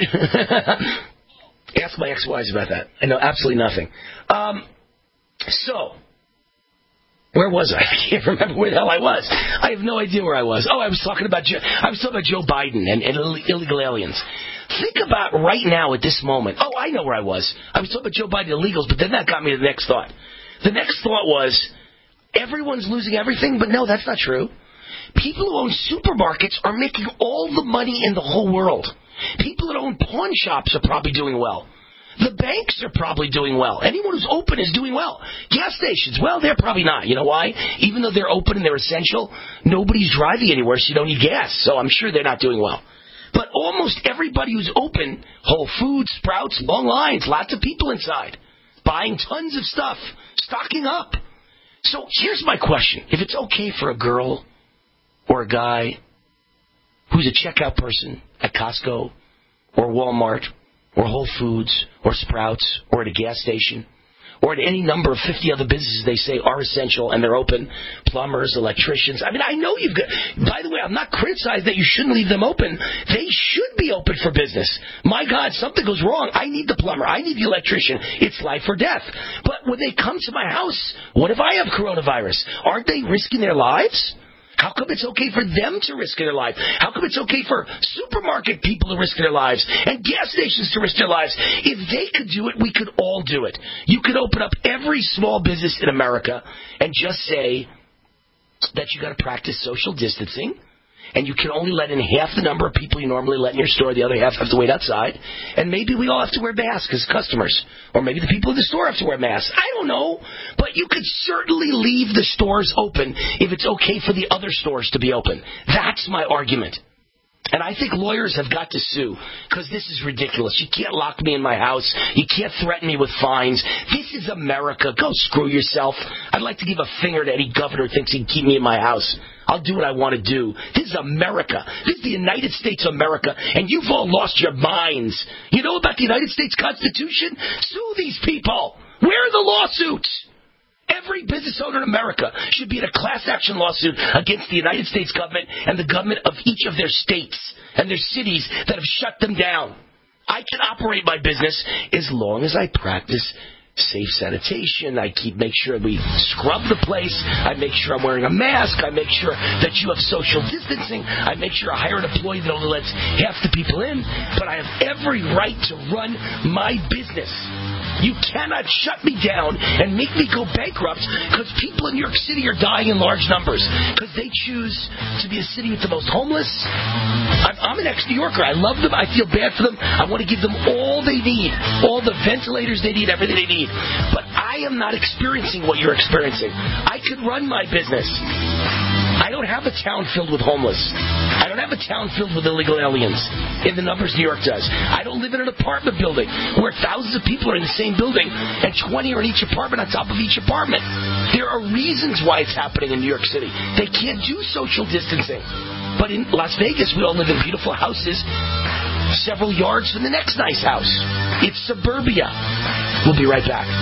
ask my ex-wives about that. I know absolutely nothing. So, where was I? I can't remember where the hell I was. I have no idea where I was. Oh, I was talking about Joe Biden and illegal aliens. Think about right now at this moment. Oh, I know where I was. I was talking about Joe Biden illegals, but then that got me to the next thought. The next thought was, everyone's losing everything, but no, that's not true. People who own supermarkets are making all the money in the whole world. People that own pawn shops are probably doing well. The banks are probably doing well. Anyone who's open is doing well. Gas stations, well, they're probably not. You know why? Even though they're open and they're essential, nobody's driving anywhere, so you don't need gas. So I'm sure they're not doing well. But almost everybody who's open, Whole Foods, Sprouts, long lines, lots of people inside, buying tons of stuff, stocking up. So here's my question. If it's okay for a girl or a guy who's a checkout person at Costco or Walmart or Whole Foods or Sprouts or at a gas station or at any number of 50 other businesses they say are essential and they're open, plumbers, electricians. I mean, I know you've got... By the way, I'm not criticizing that you shouldn't leave them open. They should be open for business. My God, something goes wrong. I need the plumber. I need the electrician. It's life or death. But when they come to my house, what if I have coronavirus? Aren't they risking their lives? How come it's okay for them to risk their life? How come it's okay for supermarket people to risk their lives and gas stations to risk their lives? If they could do it, we could all do it. You could open up every small business in America and just say that you got to practice social distancing and you can only let in half the number of people you normally let in your store. The other half have to wait outside. And maybe we all have to wear masks as customers. Or maybe the people in the store have to wear masks. I don't know. But you could certainly leave the stores open if it's okay for the other stores to be open. That's my argument. And I think lawyers have got to sue, because this is ridiculous. You can't lock me in my house. You can't threaten me with fines. This is America. Go screw yourself. I'd like to give a finger to any governor who thinks he can keep me in my house. I'll do what I want to do. This is America. This is the United States of America, and you've all lost your minds. You know about the United States Constitution? Sue these people. Where are the lawsuits? Every business owner in America should be in a class action lawsuit against the United States government and the government of each of their states and their cities that have shut them down. I can operate my business as long as I practice safe sanitation. I make sure we scrub the place. I make sure I'm wearing a mask. I make sure that you have social distancing. I make sure I hire an employee that only lets half the people in. But I have every right to run my business. You cannot shut me down and make me go bankrupt because people in New York City are dying in large numbers because they choose to be a city with the most homeless. I'm an ex-New Yorker. I love them. I feel bad for them. I want to give them all they need, all the ventilators they need, everything they need. But I am not experiencing what you're experiencing. I could run my business. I don't have a town filled with homeless. I don't have a town filled with illegal aliens in the numbers New York does. I don't live in an apartment building where thousands of people are in the same building and 20 are in each apartment on top of each apartment. There are reasons why it's happening in New York City. They can't do social distancing. But in Las Vegas, we all live in beautiful houses several yards from the next nice house. It's suburbia. We'll be right back.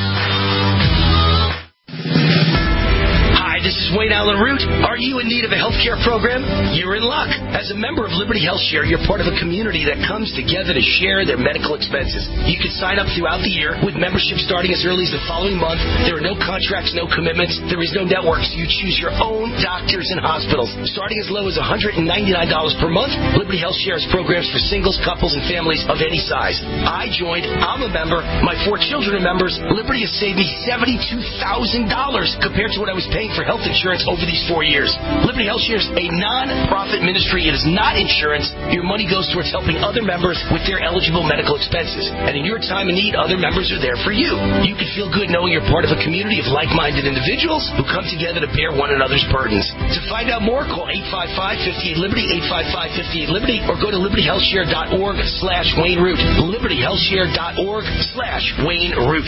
This is Wayne Allen Root. Are you in need of a healthcare program? You're in luck. As a member of Liberty Health Share, you're part of a community that comes together to share their medical expenses. You can sign up throughout the year with membership starting as early as the following month. There are no contracts, no commitments. There is no network, so you choose your own doctors and hospitals. Starting as low as $199 per month, Liberty Health Share has programs for singles, couples, and families of any size. I joined. I'm a member. My 4 children are members. Liberty has saved me $72,000 compared to what I was paying for health insurance over these 4 years. Liberty Health Share is a non-profit ministry. It is not insurance. Your money goes towards helping other members with their eligible medical expenses. And in your time of need, other members are there for you. You can feel good knowing you're part of a community of like-minded individuals who come together to bear one another's burdens. To find out more, call 855-58-LIBERTY, 855-58-LIBERTY, or go to libertyhealthshare.org/Wayne Root. libertyhealthshare.org/Wayne Root.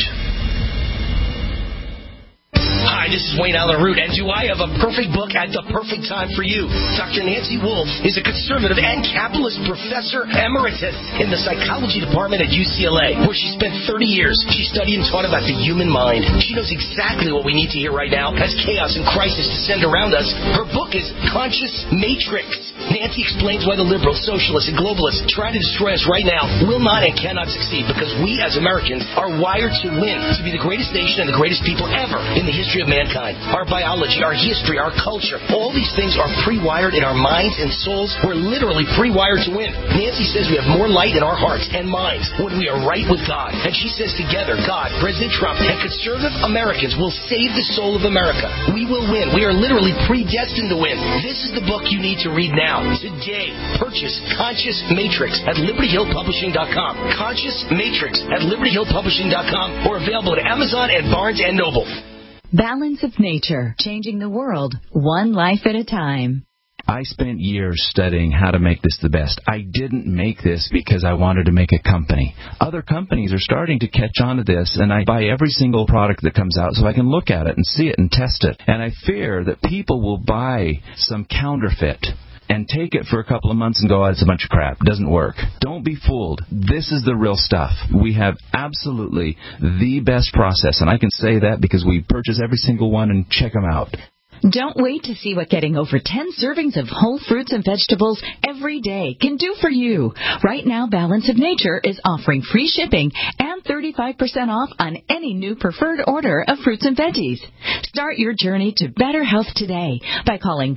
Hi, this is Wayne Allen Root, and do I have a perfect book at the perfect time for you? Dr. Nancy Wolfe is a conservative and capitalist professor emeritus in the psychology department at UCLA, where she spent 30 years. She studied and taught about the human mind. She knows exactly what we need to hear right now as chaos and crisis descend around us. Her book is Conscious Matrix. Nancy explains why the liberals, socialists, and globalists trying to destroy us right now will not and cannot succeed because we as Americans are wired to win, to be the greatest nation and the greatest people ever in the history of mankind. Our biology, our history, our culture, all these things are pre-wired in our minds and souls. We're literally pre-wired to win. Nancy says we have more light in our hearts and minds when we are right with God. And she says together, God, President Trump, and conservative Americans will save the soul of America. We will win. We are literally predestined to win. This is the book you need to read now. Today, purchase Conscious Matrix at LibertyHillPublishing.com. Conscious Matrix at LibertyHillPublishing.com or available at Amazon and Barnes & Noble. Balance of Nature, changing the world, one life at a time. I spent years studying how to make this the best. I didn't make this because I wanted to make a company. Other companies are starting to catch on to this, and I buy every single product that comes out so I can look at it and see it and test it. And I fear that people will buy some counterfeit and take it for a couple of months and go, oh, it's a bunch of crap. It doesn't work. Don't be fooled. This is the real stuff. We have absolutely the best process, and I can say that because we purchase every single one and check them out. Don't wait to see what getting over 10 servings of whole fruits and vegetables every day can do for you. Right now, Balance of Nature is offering free shipping and 35% off on any new preferred order of fruits and veggies. Start your journey to better health today by calling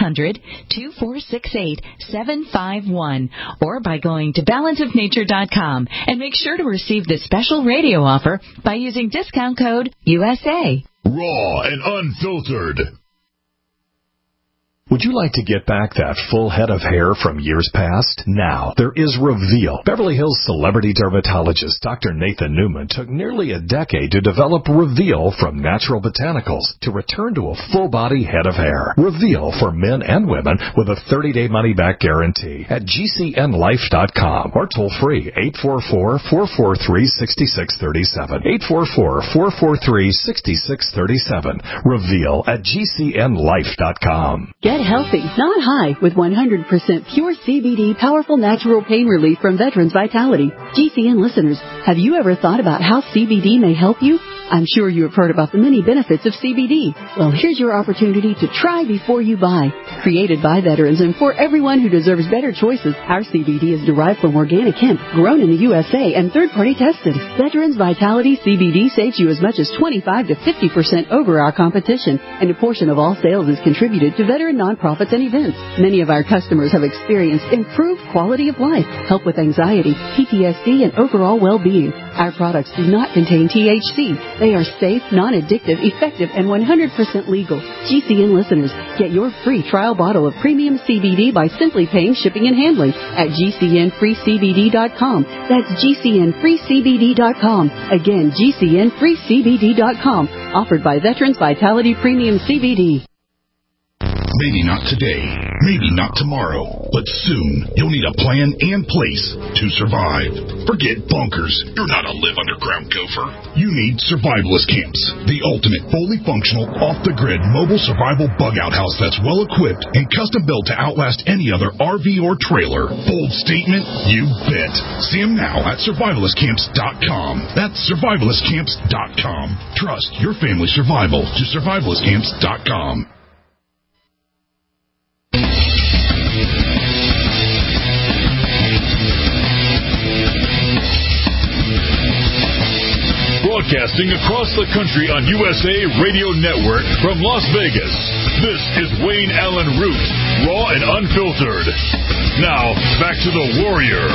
1-800-2468-751 or by going to balanceofnature.com and make sure to receive this special radio offer by using discount code USA. Raw and unfiltered. Would you like to get back that full head of hair from years past? Now, there is Reveal. Beverly Hills celebrity dermatologist Dr. Nathan Newman took nearly a decade to develop Reveal from natural botanicals to return to a full-body head of hair. Reveal for men and women with a 30-day money-back guarantee at GCNlife.com or toll-free 844-443-6637. 844-443-6637. Reveal at GCNlife.com. Get healthy, not high, with 100% pure CBD powerful natural pain relief from Veterans Vitality. GCN listeners, have you ever thought about how CBD may help you? I'm sure you have heard about the many benefits of CBD. Well, here's your opportunity to try before you buy. Created by veterans and for everyone who deserves better choices, our CBD is derived from organic hemp, grown in the USA and third-party tested. Veterans Vitality CBD saves you as much as 25 to 50% over our competition, and a portion of all sales is contributed to veteran nonprofits and events. Many of our customers have experienced improved quality of life, help with anxiety, PTSD, and overall well-being. Our products do not contain THC. They are safe, non-addictive, effective, and 100% legal. GCN listeners, get your free trial bottle of premium CBD by simply paying shipping and handling at GCNFreeCBD.com. That's GCNFreeCBD.com. Again, GCNFreeCBD.com. Offered by Veterans Vitality Premium CBD. Maybe not today, maybe not tomorrow, but soon you'll need a plan and place to survive. Forget bunkers. You're not a live underground gopher. You need survivalist camps, the ultimate fully functional, off-the-grid mobile survival bug-out house that's well-equipped and custom-built to outlast any other RV or trailer. Bold statement? You bet. See them now at survivalistcamps.com. That's survivalistcamps.com. Trust your family's survival to survivalistcamps.com. Broadcasting across the country on USA Radio Network from Las Vegas, this is Wayne Allen Root, raw and unfiltered. Now, back to the Warrior.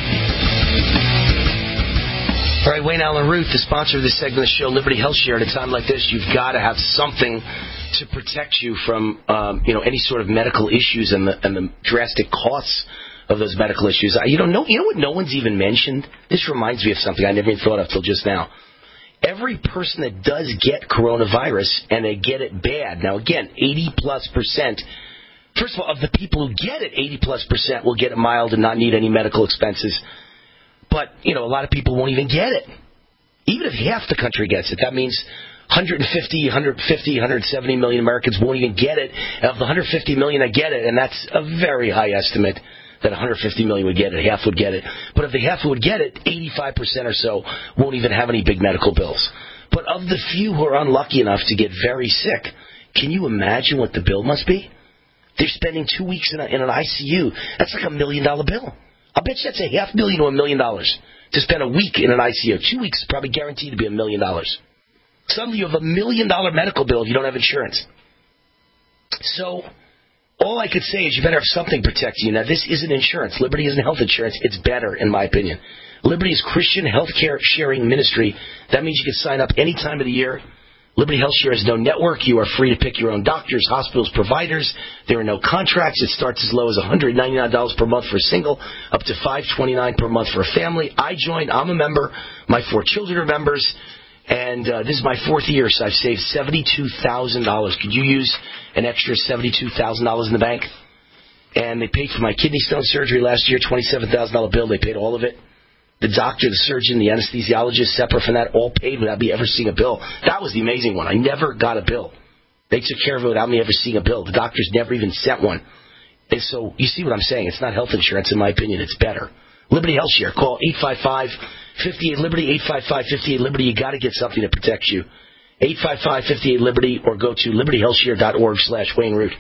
All right, Wayne Allen Root, the sponsor of this segment of the show, Liberty Health Share. At a time like this, you've got to have something to protect you from, any sort of medical issues and the drastic costs of those medical issues. You know what no one's even mentioned? This reminds me of something I never even thought of till just now. Every person that does get coronavirus, and they get it bad, now again, 80+%, first of all, of the people who get it, 80+% will get it mild and not need any medical expenses. But, a lot of people won't even get it. Even if half the country gets it, that means 170 million Americans won't even get it. And of the 150 million that get it, and that's a very high estimate, that 150 million would get it, half would get it. But of the half who would get it, 85% or so won't even have any big medical bills. But of the few who are unlucky enough to get very sick, can you imagine what the bill must be? They're spending 2 weeks in an ICU. That's like $1 million bill. I'll bet you that's $500,000 to $1 million to spend a week in an ICU. 2 weeks is probably guaranteed to be $1 million. Suddenly you have $1 million medical bill if you don't have insurance. So all I could say is you better have something protecting you. Now, this isn't insurance. Liberty isn't health insurance. It's better, in my opinion. Liberty is Christian healthcare sharing ministry. That means you can sign up any time of the year. Liberty Health Share has no network. You are free to pick your own doctors, hospitals, providers. There are no contracts. It starts as low as $199 per month for a single, up to $529 per month for a family. I joined. I'm a member. My 4 children are members. And this is my 4th year, so I've saved $72,000. Could you use an extra $72,000 in the bank? And they paid for my kidney stone surgery last year, $27,000 bill. They paid all of it. The doctor, the surgeon, the anesthesiologist, separate from that, all paid without me ever seeing a bill. That was the amazing one. I never got a bill. They took care of it without me ever seeing a bill. The doctors never even sent one. And so you see what I'm saying. It's not health insurance, in my opinion. It's better. Liberty Health Share. Call 855-58-LIBERTY, 855-58-LIBERTY. You got to get something that protects you. 855-58-LIBERTY, or go to libertyhealthshare.org/Wayne Root.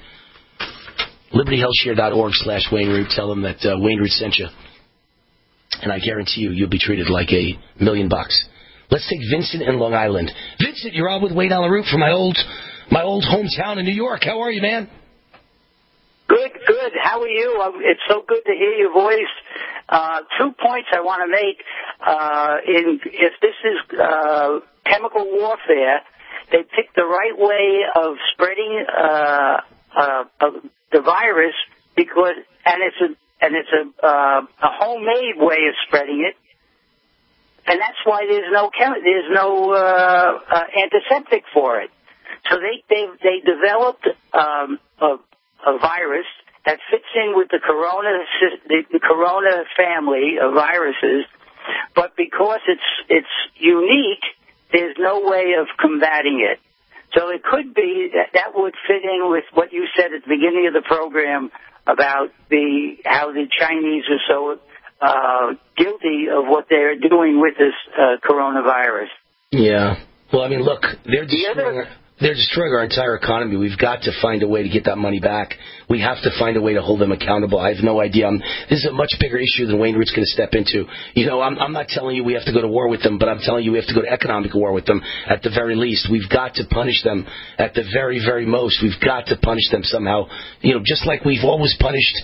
libertyhealthshare.org/Wayne Root. Tell them that Wayne Root sent you. And I guarantee you'll be treated like $1 million. Let's take Vincent in Long Island. Vincent, you're on with Wayne Allen Root from my old hometown in New York. How are you, man? Good. How are you? It's so good to hear your voice. 2 points I want to make. If this is chemical warfare, they picked the right way of spreading the virus because, and it's a homemade way of spreading it, and that's why there's no antiseptic for it. So they developed a virus that fits in with the corona family of viruses, but because it's unique, there's no way of combating it. So it could be that would fit in with what you said at the beginning of the program about how the Chinese are so guilty of what they're doing with this coronavirus. Yeah. Well, I mean, look, they're destroying our entire economy. We've got to find a way to get that money back. We have to find a way to hold them accountable. I have no idea. This is a much bigger issue than Wayne Root's going to step into. You know, I'm not telling you we have to go to war with them, but I'm telling you we have to go to economic war with them at the very least. We've got to punish them at the very, very most. We've got to punish them somehow. You know, just like we've always punished,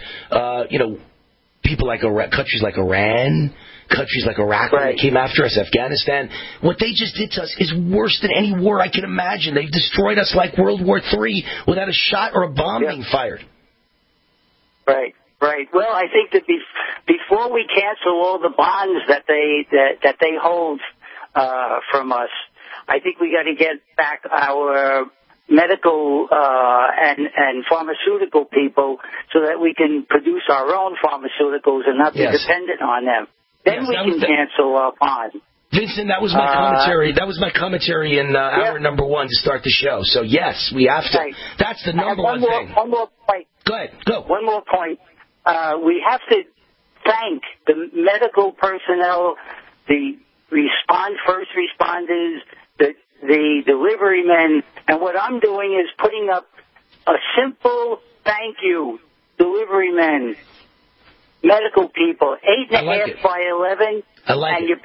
people like countries like Iran, countries like Iraq when they came after us, Afghanistan. What they just did to us is worse than any war I can imagine. They've destroyed us like World War III without a shot or a bomb being fired. Right. Well, I think that before we cancel all the bonds that they hold from us, I think we got to get back our medical and pharmaceutical people so that we can produce our own pharmaceuticals and not be dependent on them. Then we can cancel our bond. Vincent, that was my commentary. That was my commentary in hour number 1 to start the show. So yes, we have to. Right. That's the number one thing. One more point. Go ahead. Go. One more point. We have to thank the medical personnel, the first responders, the delivery men, and what I'm doing is putting up a simple thank you, delivery men. Medical people, 8.5 by 11, and you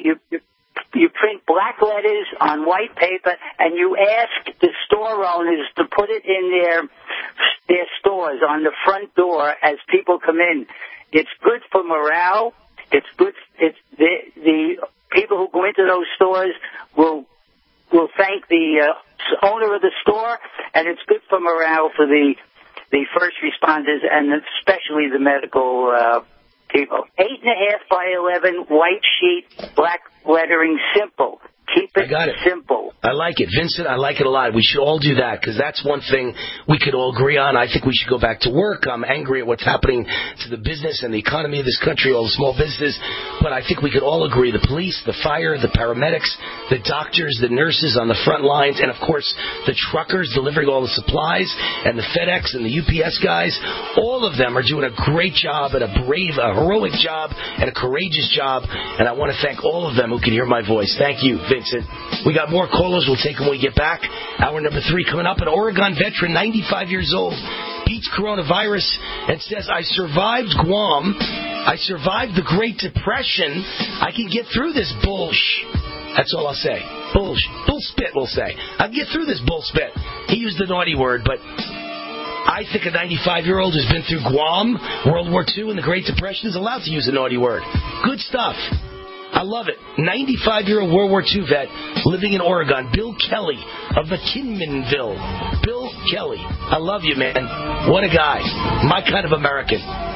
print black letters on white paper, and you ask the store owners to put it in their stores on the front door as people come in. It's good for morale. It's good. The people who go into those stores will thank the owner of the store, and it's good for morale for the first responders and especially the medical people. 8.5 by 11, white sheet, black lettering, simple. Keep it simple. I like it. Vincent, I like it a lot. We should all do that because that's one thing we could all agree on. I think we should go back to work. I'm angry at what's happening to the business and the economy of this country, all the small businesses. But I think we could all agree, the police, the fire, the paramedics, the doctors, the nurses on the front lines, and, of course, the truckers delivering all the supplies, and the FedEx and the UPS guys, all of them are doing a great job and a heroic job and a courageous job. And I want to thank all of them who can hear my voice. Thank you, Vincent. We got more callers. We'll take them when we get back. Hour number 3 coming up. An Oregon veteran, 95 years old, beats coronavirus and says, I survived Guam. I survived the Great Depression. I can get through this bullshit. That's all I'll say. Bullspit, we'll say. I can get through this bullspit. He used the naughty word, but I think a 95-year-old who's been through Guam, World War II, and the Great Depression is allowed to use a naughty word. Good stuff. I love it. 95-year-old World War II vet living in Oregon, Bill Kelly of McKinmonville. Bill Kelly. I love you, man. What a guy. My kind of American.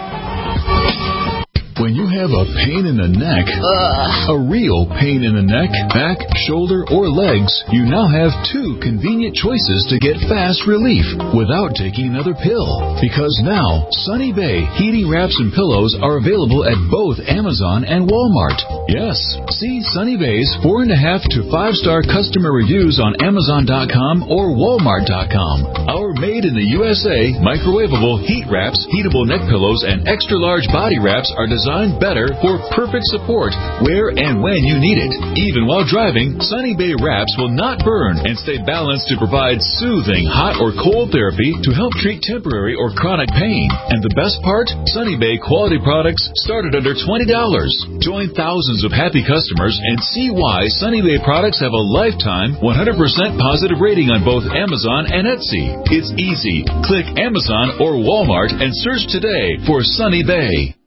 When you have a pain in the neck, a real pain in the neck, back, shoulder, or legs, you now have 2 convenient choices to get fast relief without taking another pill. Because now, Sunny Bay heating wraps and pillows are available at both Amazon and Walmart. Yes, see Sunny Bay's 4.5 to 5-star customer reviews on Amazon.com or Walmart.com. Our made in the USA microwavable heat wraps, heatable neck pillows, and extra large body wraps are designed better for perfect support where and when you need it. Even while driving, Sunny Bay wraps will not burn and stay balanced to provide soothing hot or cold therapy to help treat temporary or chronic pain. And the best part? Sunny Bay quality products start at under $20. Join thousands of happy customers and see why Sunny Bay products have a lifetime 100% positive rating on both Amazon and Etsy. It's easy. Click Amazon or Walmart and search today for Sunny Bay.